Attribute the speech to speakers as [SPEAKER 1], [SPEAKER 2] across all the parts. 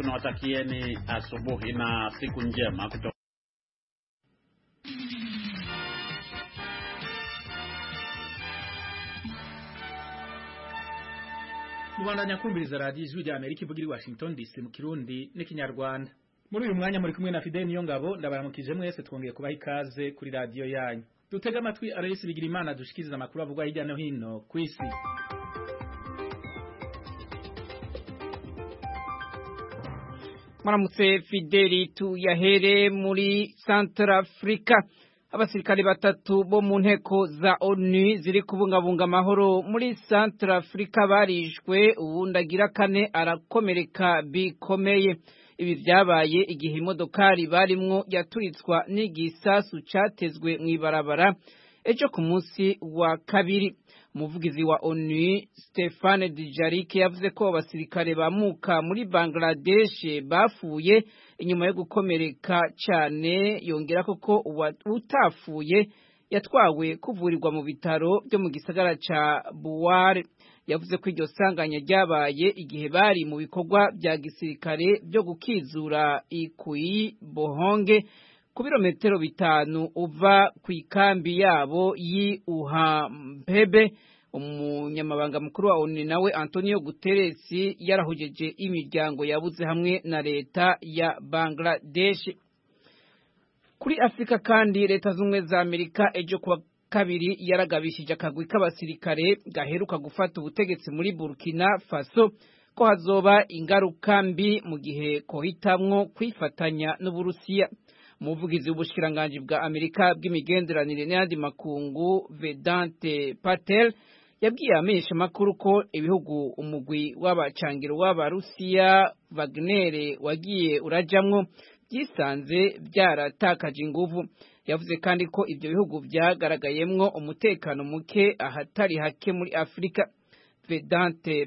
[SPEAKER 1] tunawatakieni asubuhi na siku njema kutoka
[SPEAKER 2] Rwanda kumviriza radio Ijwi rya Amerika ivugira i Washington DC mu Kirundi n'ikinyarwanda. Muri uyu mwanya muri kumwe na Fidel Niyongabo ndabaramukije mwese twongeye kubaha ikaze kuri radio yanyu. Dutega amatwi Aloysi Bigirimana dushikiriza amakuru avugwa hirya no hino ku isi.
[SPEAKER 3] Maramutse Fideli tuyahere muri Centrafrica. Abasirikare batatu bo mu nteko za ONU ziri kubungabunga amahoro muri Centrafrica barishwe, uwundagira kane arakomereka bikomeye. Ibi vyabaye igihe imodokari barimwo yaturitswa n'igisasu catezwe mw'ibarabara ejo ku munsi wa kabiri. Umuvugizi wa ONU Stéphane Dujarric yavuze ko abasirikare bamuka muri Bangladesh bafuye inyuma yo gukomereka cyane, yongera ko utafuye yatwawe kuvurirwa mu bitaro byo mu gisagara ca Buware. Yavuze ko iryo sanganya ryabaye igihe bari mu bikorwa bya gisirikare byo gukizura Ikuyi Bohonge ku birometero 5 uva ku ikambi yabo yi Uhampebe. Umunyamabanga mukuru wa ONU nawe Antonio Guterres yarahujeje imiryango yabuze hamwe na leta ya Bangladesh. Kuri Afrika kandi leta z'umwe za Amerika ejo kwa kabiri yaragabishije akagwi k'abasirikare gaheruka gufata ubutegetsi muri Burkina Faso ko hazoba ingaruka mbi mu gihe kohitamwo kwifatanya n'Uburusiya. Umuvugizi w'ubushikiranganje bwa Amerika bw'imigenderanire n'andi makungu Vedante Patel yabwiye amenyesha makuru ko ibihugu umugwi w'abacangiro w'Abarusiya Wagner wagiye urajamwo byisanze byaratakaje inguvu. Yavuze kandi ko ibyo bihugu byagaragayemwo umutekano muke ahatari hake muri Afrika. Vedante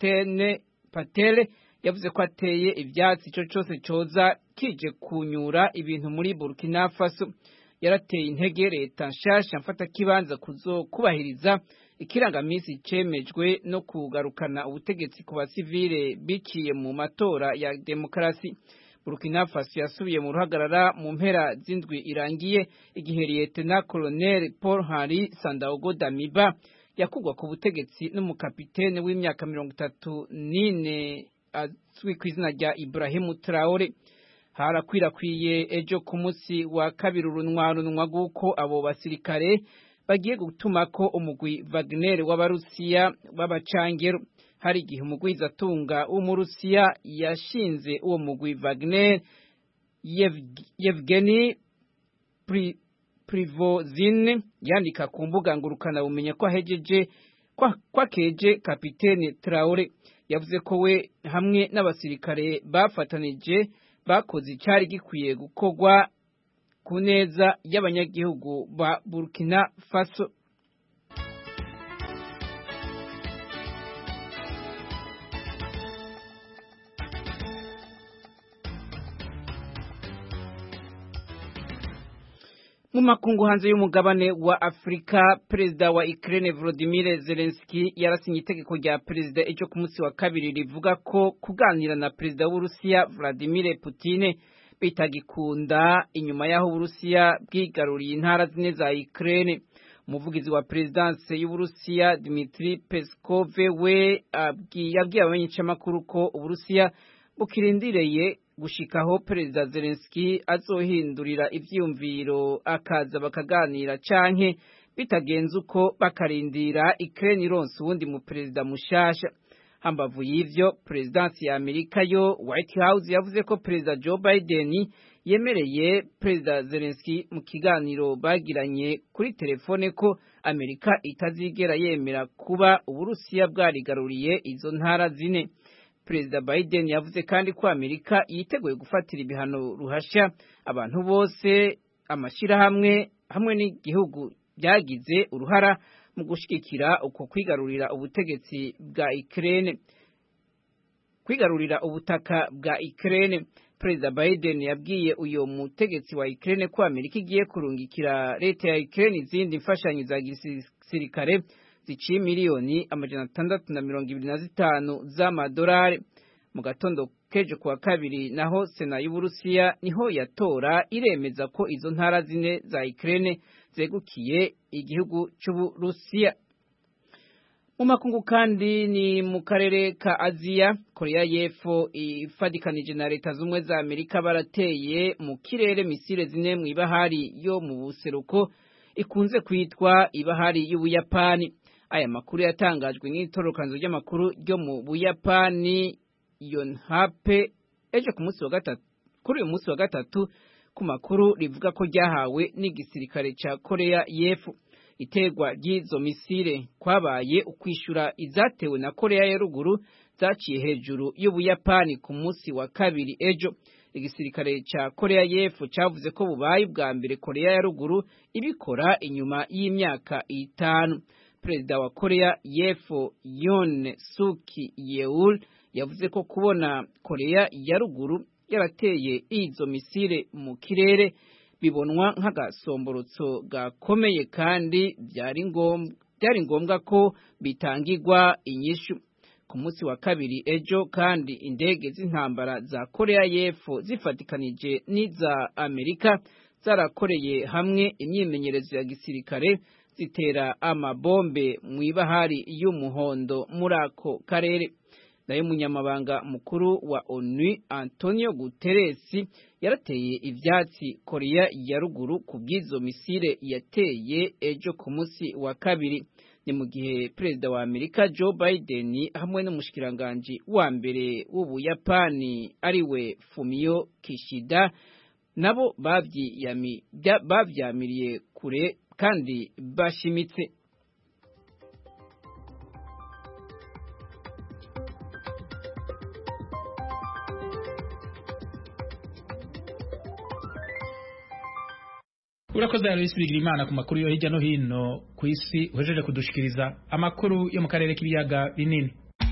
[SPEAKER 3] Patel yavuze ko ateye ivyatsi ico cose coza kije kunyura ibintu muri Burkina Faso. Yarateye intege leta nshasha mfata kibanza kubahiriza ikirangamisi cemejwe no kugarukana ubutegetsi ku basivile biciye mu matora ya demokrasi. Burkina Faso yasubiye mu ruhagarara mu mpera z'indwi irangiye igihe Lieutenant Colonel Paul Henri Sandaogo Damiba yakugwa ku butegetsi n'umukapitene w'imyaka 34 azwi ku izina rya Ibrahim Traore. Harakwirakwiye ejo ku munsi wa kabiri urunwa guko abo basirikare bagiye gutumako umugwi Wagner w'Abarusiya w'abacangero. Hari igihe umugwizatunga w'Umurusiya yashinze uwo mugwi Wagner Yevgeny Prigozhin yandika ku mbuga ngurukana bumenye ko ahejeje kwakeje kapitene Traore. Yavuze ko we hamwe n'abasirikare bafatanije bakoze icari gikwiye gukorwa ku neza y'abanyagihugu ba Burkina Faso. Mu makungu hanze y'umugabane wa Afrika, Perezida wa Ukraine Volodymyr Zelensky yarasinye itegeko rya perezida ejo ku munsi wa kabiri rivuga ko kuganira na perezida w'Urusiya Vladimir Putin bitagikunda inyuma yaho Uburusiya bwigaruriye intara zine za Ukraine. Umuvugizi wa presidence y'Uburusiya Dmitry Peskov we yabwiye abanyamakuru ko Uburusiya bukirindireye gushikaho Perezida Zelensky azohindurira ivyumviro akaza bakaganira canke bitagenze uko bakarindira Ukraine ironse uwundi mu perezida mushasha. Hambavu y'ivyo, Presidence ya Amerika yo White House yavuze ko Perezida Joe Biden yemereye Perezida Zelensky mu kiganiro bagiranye kuri telefone ko Amerika itazigera yemera kuba Uburusiya bwarigaruriye izo ntara zine. Perezida Biden yavuze kandi ko Amerika yiteguye gufatira ibihano ruhasha abantu bose, amashirahamwe hamwe n'igihugu byagize uruhara mu gushikira uko kwigarurira ubutegetsi bwa Ukraine, kwigarurira ubutaka bwa Ukraine. Perezida Biden yabwiye uyo mutegetsi wa Ukraine ko Amerika igiye kurungikira leta ya Ukraine izindi mfashanyo za gisirikare ziciye miliyoni 625 z'amadolari. Mu gatondo kejo kuwa kabiri naho Sena y'Uburusiya niho yatora iremeza ko izo ntara zine za Ukraine zegukiye igihugu c'Uburusiya. Mu makungu kandi ni mu karere ka Aziya, Korea y'Epfo ifadikanije na Leta z'Ubumwe za Amerika barateye mu kirere misile zine mu ibahari yo mu buseruko ikunze kwitwa ibahari y'Ubuyapani. Aya makuru yatangajwe n'itorokanzo ry'amakuru ryo mu Buyapani Yonhap ejo ku munsi wa gatatu, kuri uyu munsi wa gatatu, ku makuru rivuga ko ryahawe n'igisirikare ca Korea y'Epfo. Iterwa ry'izo misile kwabaye ukwishura izatewe na Korea ya ruguru zaciye hejuru y'Ubuyapani ku munsi wa kabiri ejo. Igisirikare ca Korea y'Epfo cavuze ko bubaye bwa mbere Korea ya ruguru ibikora inyuma y'imyaka 5. Perezida wa Korea y'Epfo Yoon Suk Yeol yavuze ko kubona Korea ya ruguru yarateye izo misile mu kirere bibonwa nk'agasomborotso gakomeye kandi byari ngombwa ko bitangirwa inyishu. Ku munsi wa kabiri ejo kandi indege z'intambara za Korea y'Epfo zifatikanije n'iza Amerika zarakoreye hamwe imyimenyerezo ya gisirikare zitera amabombe mu ibahari y'Umuhondo muri ako karere. Nayo munyamabanga mukuru wa ONU Antonio Guterres yarateye ivyatsi Korea ya ruguru ku bw'izo misile yateye ejo ku munsi wa kabiri. Ni mu gihe Perezida wa Amerika Joe Biden hamwe n'umushikiranganje wa mbere w'Ubuyapani ariwe Fumio Kishida nabo bavyamiriye kure kandi bashimitse.
[SPEAKER 2] Urakoze Alois Bigirimana ku makuru yo hirya no hino ku isi uhejeje kudushikiriza amakuru yo mu karere k'ibiyaga binini.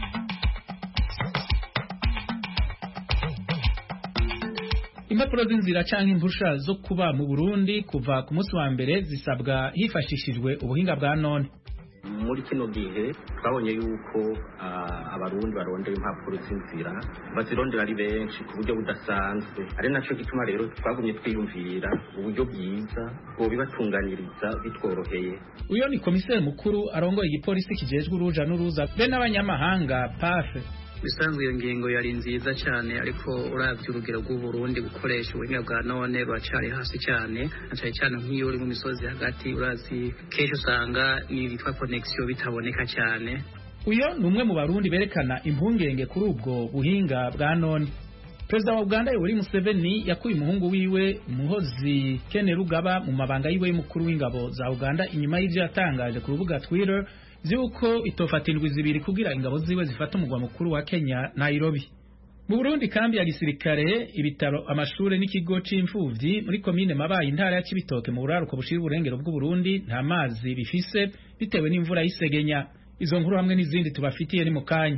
[SPEAKER 2] Impapuro z'inzira canke impusha zo kuba mu Burundi kuva ku munsi wa mbere zisabwa hifashishijwe ubuhinga bwa none.
[SPEAKER 4] Muri kino gihe twabonye yuko abarundi barondera impapuro z'inzira bazirondera ari benshi ku buryo budasanzwe, ari naco gituma rero twagumye twiyumvira uburyo bwiza bwo bibatunganiriza bitworoheye.
[SPEAKER 2] Uyo ni komiseri mukuru arongoye igipolisi kijejwe uruja n'uruza be n'abanyamahanga PAF.
[SPEAKER 5] Bisanzwe iyo ngingo yari nziza cyane, ariko uravye urugero rw'Uburundi gukoresha ubuhinga bwa none bacari hasi cyane, cyane nk'iyo uri mu misozi hagati urazi kenshi usanga ibitwa connection bitaboneka cyane.
[SPEAKER 2] Uyo ni umwe mu Barundi berekana impungenge kuri ubwo buhinga bwa none. Perezida wa Uganda Yoweri Museveni yakuye umuhungu wiwe Muhozi Kainerugaba mu mabanga yiwe y'umukuru w'ingabo za Uganda inyuma y'ivyo yatangaje ku rubuga Twitter vyuko itofatindwa zibiri kugira ingabo ziwe zifata umugwa mukuru wa Kenya Nairobi. Mu Burundi kambi ya gisirikare, ibitaro, amashure n'ikigo c'imfuvyi muri komine Mabayi intara ya Cibitoke mu buraruko bushira uburengero bw'u Burundi nta mazi bifise bitewe n'imvura y'isegenya. Izo nkuru hamwe n'izindi tubafitiye ni mu kanya.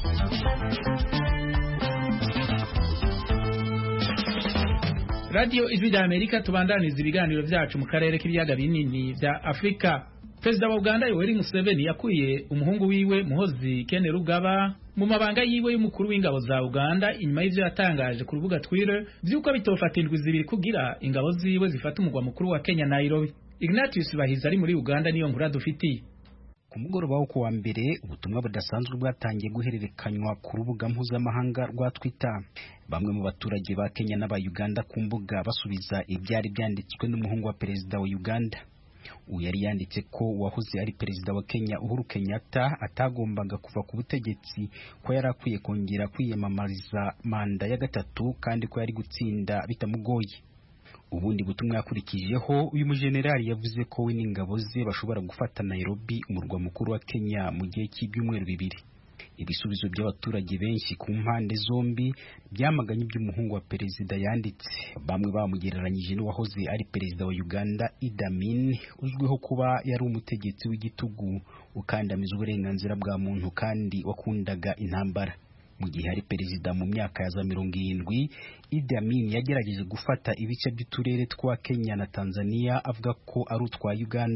[SPEAKER 2] Radio Ijwi rya Amerika tubandaniza ibiganiro vyacu mu karere k'ibiyaga binini vya Afrika. Perezida wa Uganda Yoweri Museveni yakuye umuhungu wiwe Muhozi Kainerugaba mu mabanga yiwe y'umukuru w'ingabo za Uganda inyuma y'ivyo yatangaje ku rubuga Twitter vyuko bitofatindwa zibiri kugira ingabo ziwe zifata umugwa mukuru wa Kenya Nairobi. Ignatius Bahizi ari muri Uganda niyo nkuru dufitiye.
[SPEAKER 6] Ku mugoroba wo kuwa mbere ubutumwa budasanzwe bwatangiye guhererekanywa ku rubuga mpuzamahanga rwa Twitter. Bamwe mu baturage ba Kenya n'aba Uganda ku mbuga basubiza ibyari byanditswe n'umuhungu wa perezida wa Uganda. Uyari yanditse ko wahoze ari perezida wa Kenya Uhuru Kenyatta atagombaga kuva ku butegetsi, ko yarakwiye kongera kwiyamamariza manda ya gatatu kandi ko yari gutsinda bitamugoye. Ubundi butumwa yakurikijeho uyu mujenerali yavuze ko we n'ingabo ze bashobora gufata Nairobi umurwa mukuru wa Kenya mu gihe cy'ibyumweru 2. Ibisubizo by'abaturage benshi ku mpande zombi byamaganye iby'umuhungu wa perezida yanditse. Bamwe bamugereranyije n'uwahoze ari perezida wa Uganda Idi Amin, uzwiho kuba yari umutegetsi w'igitugu ukandamiza uburenganzira bwa muntu kandi wakundaga intambara. Mu gihe ari perezida mu myaka ya za 70, Idi Amin yagerageje gufata ibice by'uturere twa Kenya na Tanzania avuga ko ari utwa Uganda.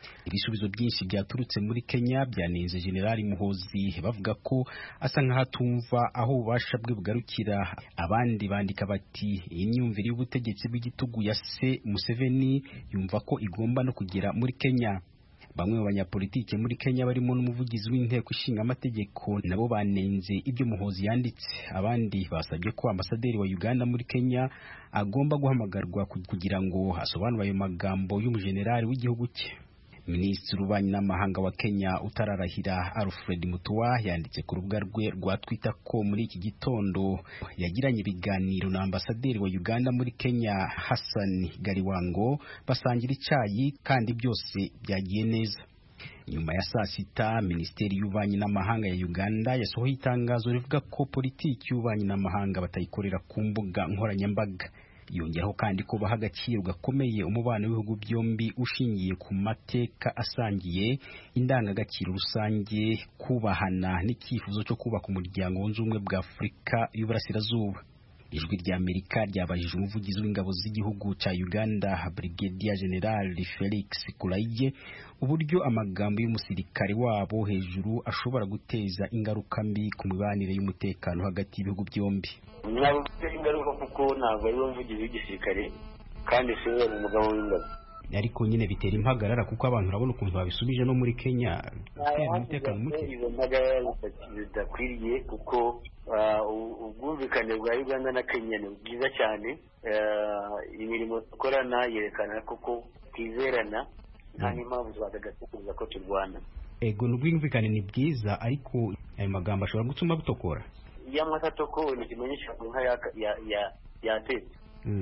[SPEAKER 6] Ibisubizo byinshi byaturutse muri Kenya byanenze General Muhoozi bavuga ko asa nk'ahatumva aho ububasha bwe bugarukira. Abandi bandika bati imyumvire y'ubutegetsi bw'igitugu ya se Museveni yumva ko igomba no kugera muri Kenya. Bamwe mu banyapolitike muri Kenya barimo n'umuvugizi w'inteko ishinga amategeko nabo banenze ibyo Muhoozi yanditse. Abandi basabye ko ambasaderi wa Uganda muri Kenya agomba guhamagarwa kugira ngo asobanure ayo magambo y'umujenerali w'igihugu cye. Minisitiri w'ububanyi n'amahanga wa Kenya utararahira Alfred Mutua yanditse ku rubuga rwe rwa Twitter ko muri iki gitondo yagiranye ibiganiro na ambasaderi wa Uganda muri Kenya Hassan Gariwango basangira icyayi kandi byose byagiye neza. Nyuma ya saa sita Minisiteri y'ububanyi n'amahanga ya Uganda yasohoye itangazo rivuga ko politiki y'ububanyi n'amahanga batayikorera ku mbuga nkoranyambaga. Yongeraho kandi ko baha agaciro gakomeye umubano w'ibihugu byombi ushingiye ku mateka asangiye, indangagaciro rusange, kubahana n'icyifuzo cyo kubaka umuryango wunze ubumwe bwa Afurika y'Uburasirazuba. Ijwi rya Amerika ryabajije umuvugizi w'ingabo z'igihugu cya Uganda Brigadier General Felix Kulaije uburyo amagambo y'umusirikare wabo hejuru ashobora guteza ingaruka mbi ku mibanire y'umutekano hagati y'ibihugu byombi.
[SPEAKER 7] Ntabwo ingaruka kuko ntabwo ari umuvugizi w'igisirikare kandi sinzi umugabo w'ingabo.
[SPEAKER 6] Ariko nyine bitera impagarara kuko abantu urabona ukuntu babisubije no muri Kenya umutekano muke.
[SPEAKER 7] Izo mpagarara zidakwiriye kuko ubwumvikane bwa Uganda na Kenya ni bwiza cyane. Imirimo dukorana yerekana koko twizerana nta n'impamvu twagatekereza ko turwana.
[SPEAKER 6] Ego n'ubwumvikane ni bwiza ariko ayo magambo ashobora gutuma butokora.
[SPEAKER 7] Iyo amatoko ni ikimenyesha ko nka yatetse.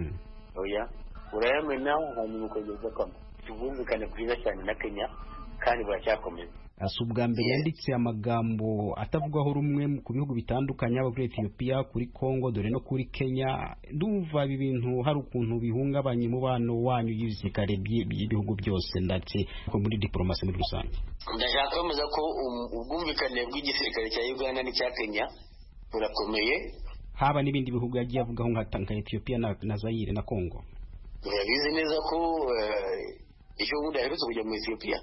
[SPEAKER 7] Oya urayamena hanyuma ukageza kwamba tubumvikane bwiza cyane na Kenya kandi baracyakomeza.
[SPEAKER 6] Asubwa mbere yanditse amagambo atavugwaho rumwe ku bihugu bitandukanye aba kuri Ethiopia, kuri Congo, dore no kuri Kenya. Ndumva ibi bintu hari ukuntu bihungabanya umubano wanyu y'ibisirikare by'ibihugu byose ndetse ko muri diplomasi muri rusange.
[SPEAKER 7] Ndashaka kwemeza ko ubwumvikane bw'igisirikare cya Uganda n'icya Kenya burakomeye.
[SPEAKER 6] Haba n'ibindi bihugu yagiye avugaho nka Ethiopia na Zaire na Congo.
[SPEAKER 7] Urabizi neza ko icyo ubundi aherutse kujya mu Ethiopia.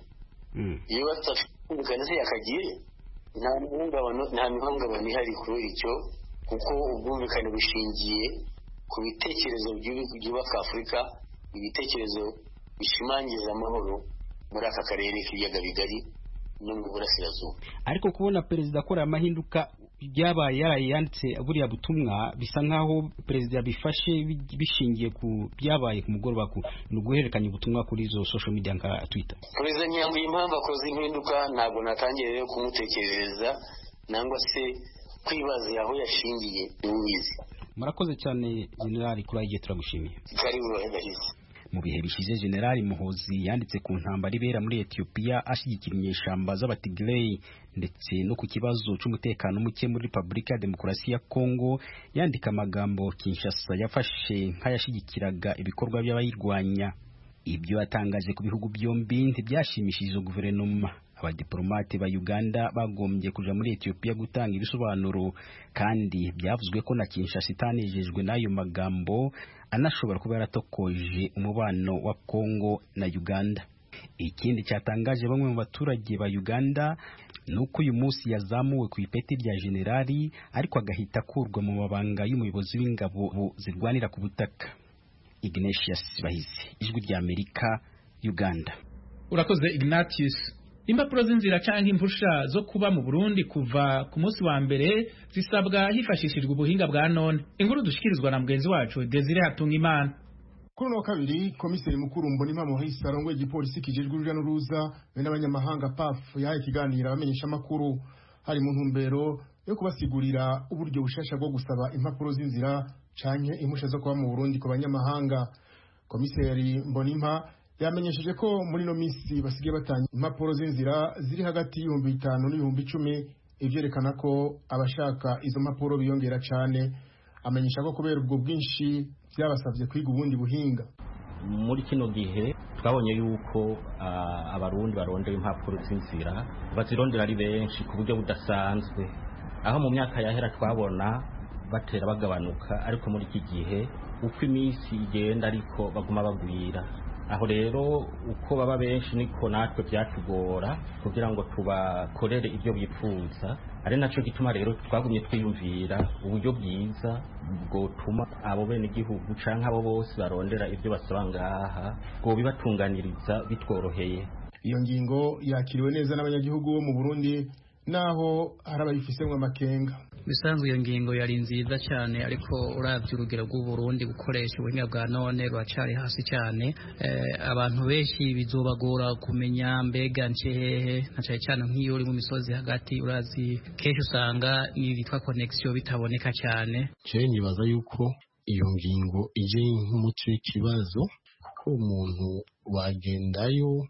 [SPEAKER 7] Iyo batafungukana se yakagiye nta mihungabano ihari kuri icyo kuko ubwumvikane bushingiye ku bitekerezo byubaka Afurika, ibitekerezo bishimangiza amahoro muri aka karere k'ibiyaga bigari no mu burasirazuba.
[SPEAKER 6] Ariko kubona perezida akora amahinduka byabaye yanditse buriya butumwa bisa nkaho perezida bifashe bishingiye ku byabaye ku mugoroba ku guhererekanya ubutumwa kuri zo social media nka Twitter.
[SPEAKER 7] Perezida nyambi impamvu akoze impinduka ntabwo natangiye rero kumutekereza nangwa se kwibaza aho yashingiye n'ubizi.
[SPEAKER 6] Murakoze cyane General Kulaije, turagushimiye.
[SPEAKER 7] Karibu Bahisi.
[SPEAKER 6] Mu bihe bishize General Muhoozi yanditse ku ntambara ibera muri Ethiopia ashyigikira inyeshyamba z'Abatigray ndetse no ku kibazo cy'umutekano muke muri Repubulika ya Demokarasi ya Congo, yandika amagambo Kinshasa yafashe nk'ayashyigikiraga ibikorwa by'abayirwanya. Ibyo yatangaje ku bihugu byombi ntibyashimishije guverinoma. Abadiplomate ba Uganda bagombye kuja muri Ethiopia gutanga ibisobanuro kandi byavuzwe ko na Kinshasa itanejejwe n'ayo magambo anashobora kuba yaratokoje umubano wa Congo na Uganda. Ikindi cyatangaje bamwe mu baturage ba Uganda nuko uyu munsi yazamuwe ku ipeti rya generali ariko agahita akurwa mu mabanga y'umuyobozi w'ingabo zirwanira ku butaka. Ignatius Bahizi, Ijwi rya Amerika, Uganda.
[SPEAKER 2] Urakoze Ignatius. Impapuro z'inzira canke impusha zo kuba mu Burundi kuva ku munsi wa mbere zisabwa hifashishijwe ubuhinga bwa none. Inkuru dushikirizwa na mugenzi wacu Desire Hatungimana.
[SPEAKER 8] Kuri no kabiri komiseri mukuru Mbonimpa Maurice arongoye igipolisi kijejwe uruja n'uruza n'abanyamahanga PAF yahaye ikiganiro abamenyesha makuru hari mu ntumbero yo kubasigurira uburyo bushasha bwo gusaba impapuro z'inzira canke impusha zo kuba mu Burundi ku banyamahanga. Komiseri Mbonimpa yamenyesheje ko muri no misi basigaye batanga impapuro z'inzira ziri hagati y'5,000 n'10,000, ivyerekana ko abashaka izo mpapuro biyongera cyane. Amenyesha ko kubera ubwo bwinshi byabasabye kwiga ubundi buhinga.
[SPEAKER 4] Muri kino gihe twabonye yuko abarundi barondera impapuro z'inzira bazirondera ari benshi ku buryo budasanzwe, aho mu myaka yahera twabona batera bagabanuka, ariko muri iki gihe uko iminsi igenda ariko baguma bagwira. aho rero uko baba benshi niko natwe byatugora kugira ngo tubakorere ibyo bifuza, ari naco gituma rero twagumye twiyumvira uburyo bwiza bwotuma abo bene igihugu canke abo bose barondera ibyo basaba ngaha bwo bibatunganiriza bitworoheye.
[SPEAKER 8] Iyo ngingo yakiriwe neza n'abanyagihugu bo mu Burundi naho hari abayifisemwe amakenga.
[SPEAKER 5] Bisanzwe iyo ngingo yari nziza cyane, ariko uravye urugero rw'u Burundi gukoresha ubuhinga bwa none rwacari hasi cyane. Abantu benshi bizobagora kumenya mbega nce hehe, na cyane nk'iyo uri mu misozi hagati, urazi kenshi usanga ibitwa connection bitaboneka cyane.
[SPEAKER 9] Nibaza yuko iyo ngingo ije nk'umuco w'ikibazo, kuko umuntu wagendayo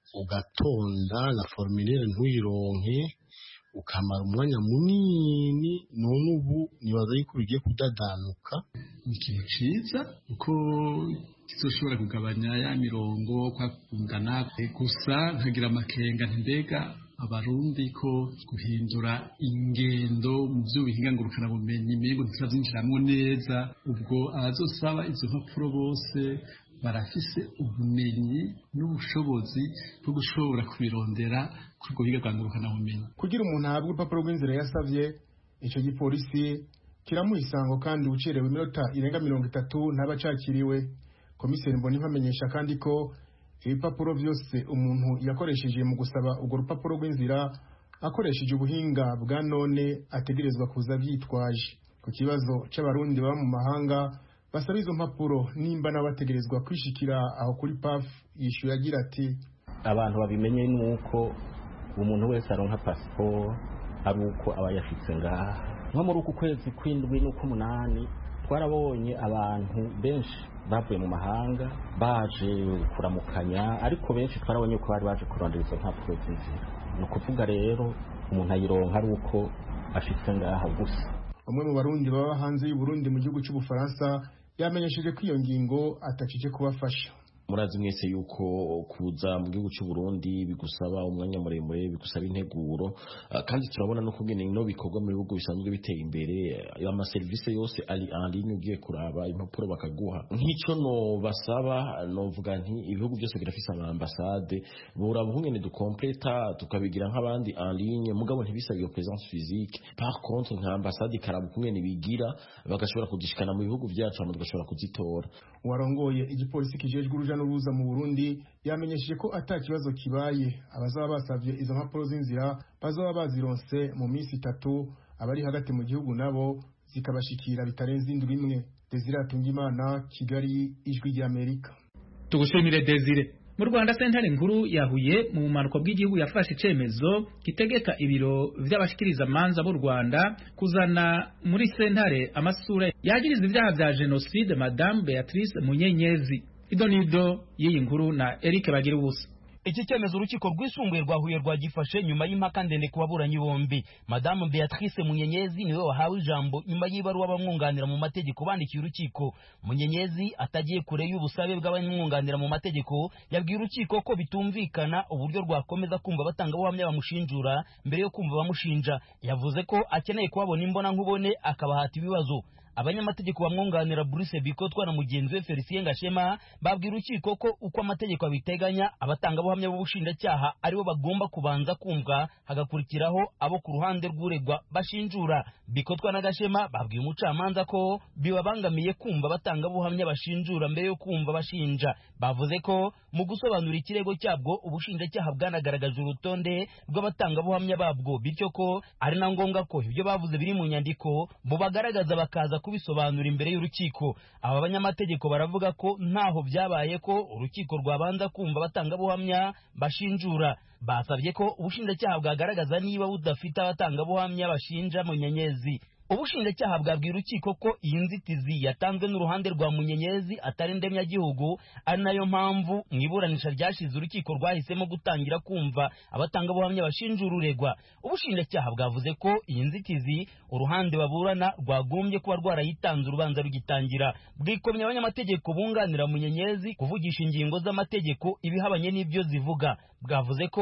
[SPEAKER 9] ugatonda na formulaire ntuyironke ukamara umwanya munini, none ubu nibaza yuko bigiye kudadanuka.
[SPEAKER 10] Ni ikintu ciza kuko kizoshobora kugabanya ya mirongo kwa kungana, gusa nkagira amakenga mbega abarundi ko guhindura ingendo mu by'ubuhinga ngurukana bumenyi mbego ntiturazinjiramwo neza. Ubwo abazosaba izo mpapuro bose barafise ubumenyi n'ubushobozi bwo gushobora kubirondera kuri ubwo buhinga bwa ngurukana bumenyi.
[SPEAKER 8] Kugira umuntu ahabwe urupapuro rw'inzira yasavye, ico gipolisi kiramuha isango kandi ucerewe iminota irenga 30 ntabacakiriwe. Komiseri Mbonimpa amenyesha kandi ko ibipapuro vyose umuntu yakoresheje mu gusaba urwo rupapuro rw'inzira akoresheje ubuhinga bwa none ategerezwa kuza vyitwaje. Ku kibazo c'abarundi baba mu mahanga basaba izo mpapuro nimba n'abategerezwa kwishikira aho kuri PAF, yishuye agira ati
[SPEAKER 4] abantu babimenye nuko umuntu wese aronka passport ari uko aba yashitse ngaha. Nko muri uku kwezi kw'indwi n'ukumunani twarabonye abantu benshi bavuye mu mahanga baje kuramukanya, ariko benshi twarabonye ko bari baje kurondera izo mpapuro z'inzira. Ni ukuvuga rero umuntu ayironka ari uko ashitse ngaha gusa.
[SPEAKER 8] Umwe mu barundi baba hanze y'u Burundi mu gihugu c'Ubufaransa yamenyesheje ko iyo ngingo atacike kubafasha.
[SPEAKER 9] Murazi mwese yuko kuza mu gihugu cy'u Burundi bigusaba umwanya muremure, bigusaba integuro, kandi turabona no kugene no bikorwa mu bihugu bisanzwe biteye imbere, ama service yose ali en ligne ugiye kuraba impapuro bakaguha. Nk'icyo no basaba no vuga nti ibihugu byose birafise ama ambassade, buraba nk'ene du completa tukabigira nk'abandi en ligne, mugabo ntibisaba iyo présence physique. Par contre nka ambassade karaba kungene bigira bagashobora kudishikana mu bihugu byacu abantu bagashobora kuzitora.
[SPEAKER 8] Warongoye igipolisi kijejwe uruja n'uruza mu Burundi yamenyesheje ko atakibazo kibaye abazaba basavye izo mpapuro z'inzira bazaba bazironse mu minsi 3, abari hagati mu gihugu nabo zikabashikira bitarenze indwi imwe. Desire Atungimana, Kigali, Ijwi ry'Amerika.
[SPEAKER 2] Tugushimire Desire. Mu Rwanda sentare nkuru yahuye mu manuko bw'igihugu yafashe icemezo gitegeka ibiro vy'abashikiriza manza b'u Rwanda kuzana muri sentare amasura yagiriza ivyaha vya genocide Madame Beatrice Munyenyezi. Idonido y'iyi nkuru na Eric Bagirubusa.
[SPEAKER 11] Iki cyemezo urukiko rwisumbuye rwa Huye rwagifashe nyuma y'impaka ndende ku baburanyi bombi. Madame Beatrice Munyenyezi niwe wahawe ijambo nyuma y'ibaruwa bamwunganira mu mategeko bandikiye urukiko. Munyenyezi atagiye kure y'ubusabe bw'abamwunganira mu mategeko, yabwiye urukiko ko bitumvikana uburyo rwakomeza kumva batanga buhamya bamushinjura mbere yo kumva bamushinja. Yavuze ko akeneye kubabona imbona nkubone akabahata ibibazo. Abanyamategeko bamwunganira Bruce Bikotwa na mugenzi we Felicien Gashema babwira urukiko ko uko amategeko abiteganya abatanga buhamya b'ubushinjacyaha aribo bagomba kubanza kumva hagakurikiraho abo ku ruhande rw'uregwa bashinjura. Bikotwa na Gashema babwiye umucamanza ko bibabangamiye kumva batanga buhamya bashinjura mbere yo kumva bashinja. Bavuze ko mu gusobanura ikirego cyabwo ubushinjacyaha bwanagaragaje urutonde rw'abatanga buhamya babwo, bityo ko ari na ngombwa ko ibyo bavuze biri mu nyandiko bo bagaragaza bakaza kubisobanura imbere y'urukiko. Aba banyamategeko baravuga ko ntaho byabaye ko urukiko rwabanza kumva batanga buhamya bashinjura. Basabye ko ubushinjacyaha bwagaragaza niba budafite abatanga buhamya bashinja Munyenyezi. Ubushinjacyaha bwabwira urukiko ko iyi nzitizi yatanzwe n'uruhande rwa Munyenyezi atari ndemyagihugu, ari nayo mpamvu mu iburanisha ryashize urukiko rwahisemo gutangira kumva abatanga buhamya bashinjura uregwa. Ubushinjacyaha bwavuze ko iyi nzitizi uruhande baburana rwagombye kuba rwarayitanze urubanza rugitangira. Bwikomye abanyamategeko bunganira Munyenyezi kuvugisha ingingo z'amategeko ibihabanye n'ibyo zivuga. Bwavuze ko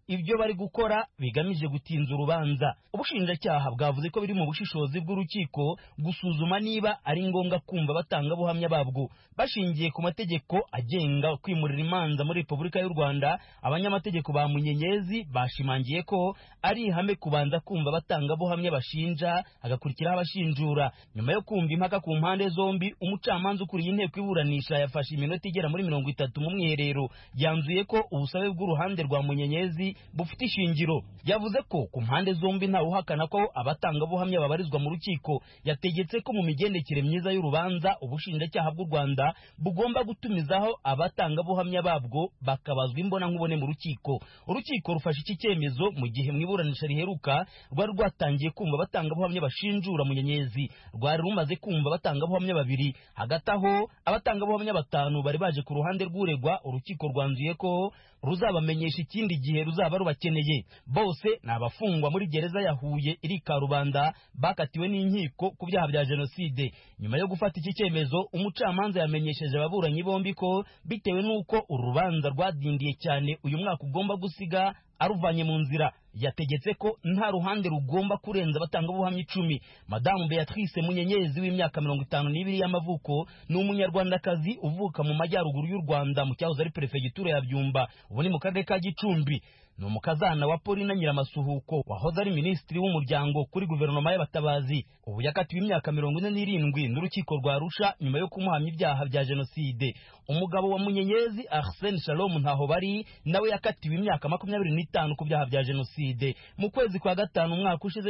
[SPEAKER 11] ibyo bari gukora bigamije gutinza urubanza. Ubushinjacyaha bwavuze ko biri mu bushishozi bw'urukiko gusuzuma niba ari ngombwa kumva abatangabuhamya babwo. Bashingiye ku mategeko agenga kwimurira imanza muri Repubulika y'u Rwanda, abanyamategeko ba Munyenyezi bashimangiye ko ari ihame kubanza kumva abatangabuhamya bashinja hagakurikiraho abashinjura. Nyuma yo kumva impaka ku mpande zombi, umucamanza ukuriye inteko iburanisha yafashe iminota igera muri 30 mu mwiherero, yanzuye ko ubusabe bw'uruhande rwa Munyenyezi bufite ishingiro. Yavuze ko ku mpande zombi nta uhakana ko abatangabuhamya babarizwa mu rukiko. Yategetse ko mu migendekere myiza y'urubanza ubushinjacyaha bw'u Rwanda bugomba gutumizaho abatangabuhamya babwo bakabazwa imbona nkubone mu rukiko. Urukiko rufashe iki cyemezo mu gihe mu iburanisha riheruka rwari rwatangiye kumva abatangabuhamya bashinjura Munyenyezi. Rwari rumaze kumva abatangabuhamya babiri. Hagati aho abatangabuhamya 5 bari baje ku ruhande rw'uregwa. Urukiko rwanzuye ko ruzabamenyesha ikindi gihe ruzaba rubakeneye. Bose ni abafungwa muri gereza ya Huye iri Karubanda bakatiwe n'inkiko ku byaha bya jenoside. Nyuma yo gufata iki cyemezo, umucamanza yamenyesheje ababuranyi bombi ko bitewe n'uko urubanza rwadindiye cyane uyu mwaka ugomba gusiga aruvanye mu nzira. Yategetse ko nta ruhande rugomba kurenza abatangabuhamya 10. Madamu Beatrice Munyenyezi w'imyaka 52 y'amavuko ni umunyarwandakazi uvuka mu majyaruguru y'u Rwanda mu cyahoze ari perefegitura ya Byumba, ubu ni mu karere ka Gicumbi. Ni umukazana wa Paulina Nyiramasuhuko wahoze ari minisitiri w'umuryango kuri guverinoma y'abatabazi. Ubu yakatiwe imyaka 47 n'urukiko rwa Arusha nyuma yo kumuhamya ibyaha bya jenoside. Umugabo wa Munyenyezi Arsene Shalom ntaho bari nawe yakatiwe imyaka 25 ku byaha bya jenoside. Mu kwezi kwa gatanu umwaka ushize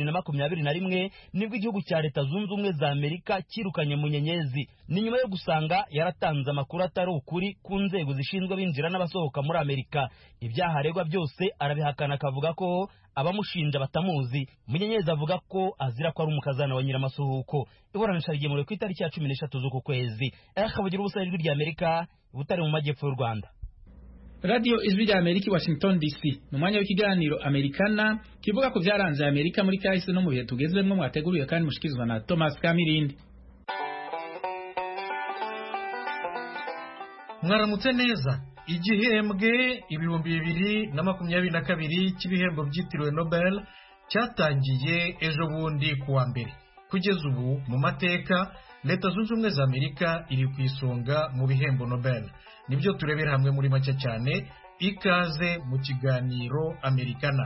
[SPEAKER 11] 2021 nibwo igihugu cya Leta Zunze Ubumwe za Amerika kirukanye Munyenyezi. Ni nyuma yo gusanga yaratanze amakuru atari ukuri ku nzego zishinzwe binjira n'abasohoka muri Amerika. Ibyaha aregwa byose arabihakana, akavuga ko abamushinja batamuzi. Munyenyezi avuga ko azira ko ari umukazana wa Nyiramasuhuko. Iburanisha rigemuwe ku itariki ya 13 z'uku kwezi. Akavugira ubusayiri rya Amerika butari mu majyepfo y'u Rwanda.
[SPEAKER 2] Radio Ijwi rya Amerika Washington DC. Mu mwanya w'ikiganiro Americana kivuga ku byaranze Amerika muri kahise no mu bihe tugezemwo, mwateguriwe kandi mushikizwa na Thomas Kamirindi.
[SPEAKER 12] Mwaramutse neza. Igihembwe 2022 cy'ibihembo byitiriwe Nobel cyatangiye ejo bundi kuwa mbere. Kugeza ubu mu mateka Leta Zunze Ubumwe za Amerika iri ku isonga mu bihembo Nobel. Nibyo turebera hamwe muri make cyane. Ikaze mu kiganiro Americana.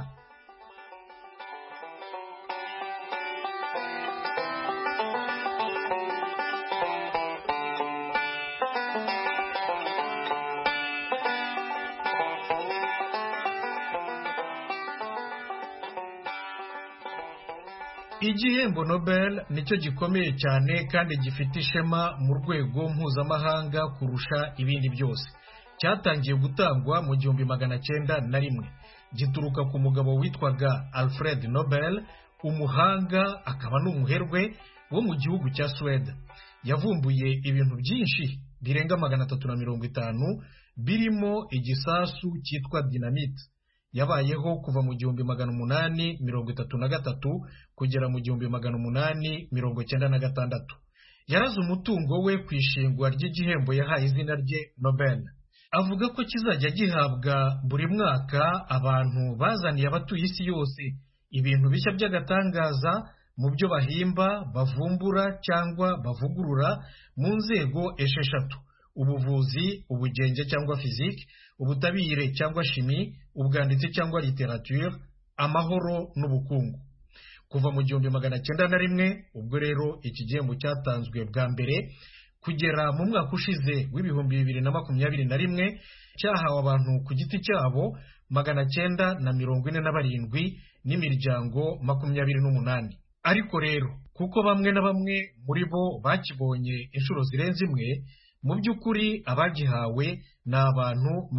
[SPEAKER 12] Igihembo Nobel nicyo gikomeye cyane kandi gifite ishema mu rwego mpuzamahanga kurusha ibindi byose. Cyatangiye gutangwa mu 1901. Gituruka ku mugabo witwaga Alfred Nobel, umuhanga akaba n'umuherwe wo mu gihugu cya Sweden. Yavumbuye ibintu byinshi birenga 350 birimo igisasu cyitwa dynamite. Yabayeho kuva mu 1833 kugera mu 1896. Yaraze umutungo we ku ishingwa ry'igihembo yahaye izina rye Nobel. Avuga ko kizajya gihabwa buri mwaka abantu bazaniye abatuye isi yose ibintu bishya by'agatangaza mu byo bahimba, bavumbura cyangwa bavugurura mu nzego esheshatu: ubuvuzi, ubugenge cyangwa physique, ubutabire cyangwa chimie, ubwanditsi cyangwa literature, amahoro n'ubukungu. Kuva mu 1901 ubwo rero iki gihembo cyatanzwe bwa mbere kugera mu mwaka ushize w'2021 cyahawe abantu ku giti cyabo 947 n'imiryango 28. Ariko rero kuko bamwe na bamwe muri bo bakibonye inshuro zirenze imwe, mu by'ukuri abagihawe ni abantu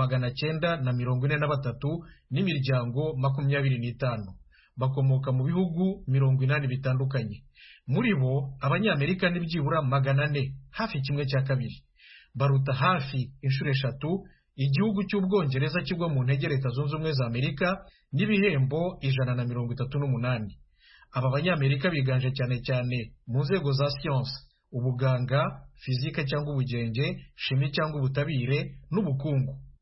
[SPEAKER 12] 943 n'imiryango 25. Bakomoka mu bihugu 80 bitandukanye. Muri bo abanyamerika ni byibura 400, hafi kimwe cya kabiri. Baruta hafi inshuro 3 igihugu cy'Ubwongereza kigwa mu ntege Leta Zunze Ubumwe za Amerika n'ibihembo 138. Aba banyamerika biganje cyane cyane mu nzego za science, ubuganga, fizika cyangwa ubugenge, chimie cyangwa ubutabire n'ubukungu.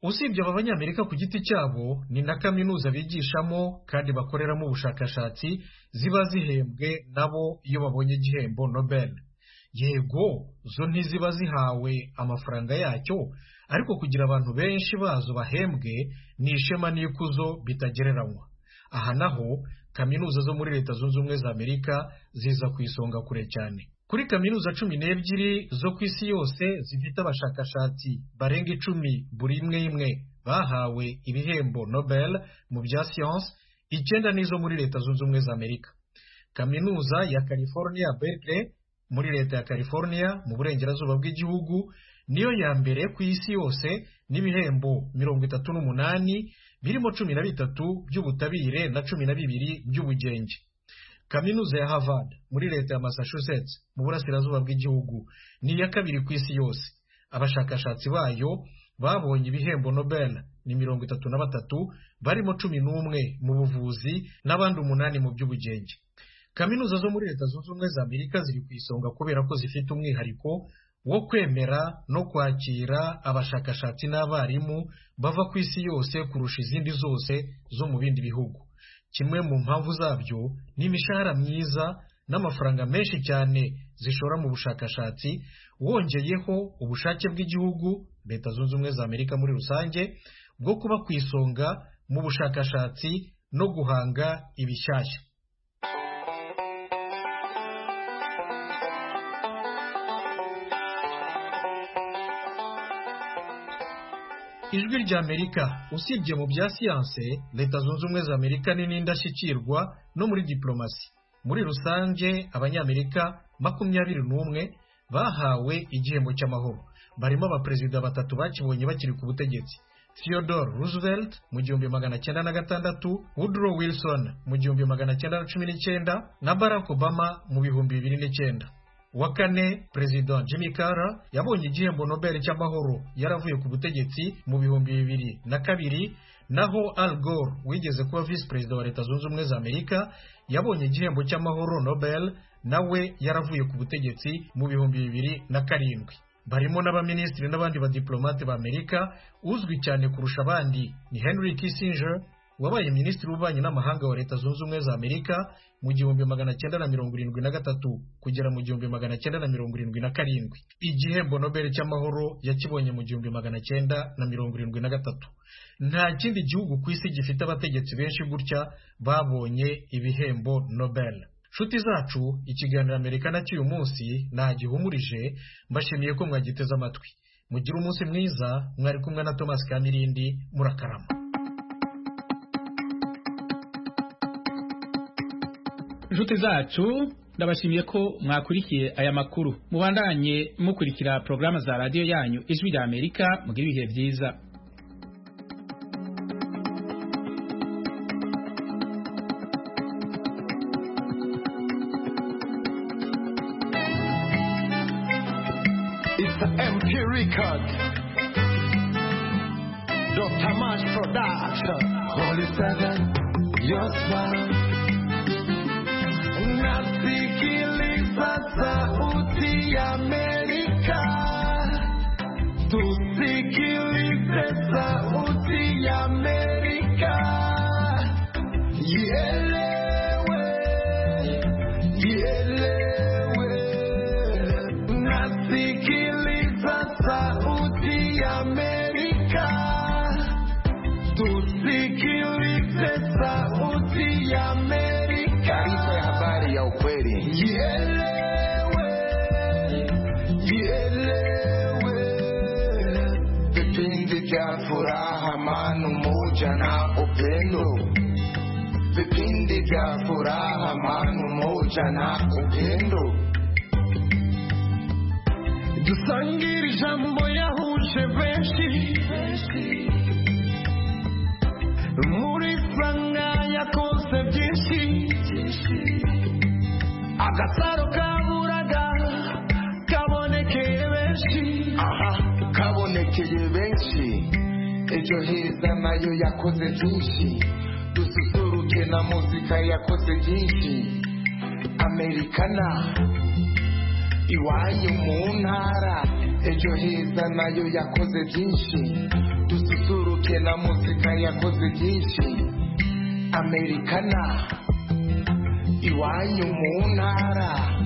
[SPEAKER 12] usibye aba banyamerika ku giti cyabo ni na kaminuza bigishamo kandi bakoreramo ubushakashatsi ziba zihembwe nabo iyo babonye igihembo Nobel. Yego zo ntiziba zihawe amafaranga yacyo, ariko kugira abantu benshi bazo bahembwe ni ishema n'ikuzo bitagereranywa. Aha naho kaminuza zo muri Leta Zunze Ubumwe za Amerika ziza ku isonga kure cyane. Kuri kaminuza 12 zo ku isi yose zifite abashakashatsi barenga 10 buri imwe bahawe ibihembo Nobel mu bya science, 9 nizo muri Leta Zunze Ubumwe za Amerika. Kaminuza ya California Berkeley muri Leta ya California mu burengerazuba bw'igihugu niyo ya mbere ku isi yose n'ibihembo 38 birimo 13 by'ubutabire na 12 by'ubugenge. Kaminuza ya Harvard muri Leta ya Massachusetts mu burasirazuba bw'igihugu ni iya kabiri ku isi yose. Abashakashatsi bayo babonye ibihembo Nobel ni 33 barimo 11 mu buvuzi n'abandi 8 mu by'ubugenge. Kaminuza zo muri Leta Zunze Ubumwe za Amerika ziri ku isonga kubera ko zifite umwihariko wo kwemera no kwakira abashakashatsi n'abarimu bava ku isi yose kurusha izindi zose zo mu bindi bihugu. Kimwe mu mpamvu zabyo ni imishahara myiza n'amafaranga menshi cyane zishora mu bushakashatsi, wongeyeho ubushake bw'igihugu Leta Zunze Ubumwe za Amerika muri rusange bwo kuba ku isonga mu bushakashatsi no guhanga ibishyashya. Ijwi rya Amerika usibye mu bya siyanse, Leta Zunze Ubumwe za Amerika ni n'indashyikirwa no muri diplomasi. Muri rusange abanyamerika 21 bahawe igihembo cy'amahoro, barimo abaperezida 3 bakibonye bakiri ku butegetsi: Theodore Roosevelt mu 1906, Woodrow Wilson mu 1919 na Barack Obama mu 2009. Wa kane Perezida Jimmy Carter yabonye igihembo Nobel cy'amahoro yaravuye ku butegetsi mu 2002, naho Al Gore wigeze kuba Vice Perezida wa Leta Zunze Ubumwe za Amerika yabonye igihembo cy'amahoro Nobel nawe yaravuye ku butegetsi mu 2007. Barimo n'abaminisitiri n'abandi badiplomate ba Amerika. Uzwi cyane kurusha abandi ni Henry Kissinger wabaye minisitiri w'ububanyi n'amahanga wa Leta Zunze Ubumwe za Amerika mu 1973 kugera mu 1977. Igihembo Nobel cy'amahoro yakibonye mu 1973. Nta kindi gihugu ku isi gifite abategetsi benshi gutya babonye ibihembo Nobel. Shuti zacu, ikiganiro Amerika na cy'uyu munsi nagihumurije, mbashimiye ko mwagiteze amatwi. Mugire umunsi mwiza, mwari kumwe na Thomas Kamirindi, murakarama.
[SPEAKER 2] Nshuti zacu, ndabashimiye ko mwakurikiye aya makuru. Mubandanye mukurikira programa za radio yanyu Ijwi rya Amerika. Mugire ibihe byiza.
[SPEAKER 13] It's an MP record. Dr. Mash Production. Holy Seven, your smile. Nasikiliza sauti ya Amerika. Tusikilize sauti ya Amerika. Ielewe, ielewe. Nasikiliza sauti ya Amerika. Tusikilize sauti ya Amerika. Taarifa ya habari ya ukweli. Ielewe, ielewe. Vipindi vya furaha, amani, umoja na upendo. Vipindi vya furaha, amani, umoja na upendo. Dusangire ijambo yahuje benshi. Muri franga yakoze byinshi. Agasaro kaburaga kabonekeye benshi. Aha, kabonekeye benshi. Ejo heza nayo yakoze byinshi. Dususuruke na muzika yakoze byinshi. Amerikana iwanyu mu ntara. ejo heza nayo yakoze byinshi dususuruke na muzika yakoze byinshi amerikana iwanyu mu ntara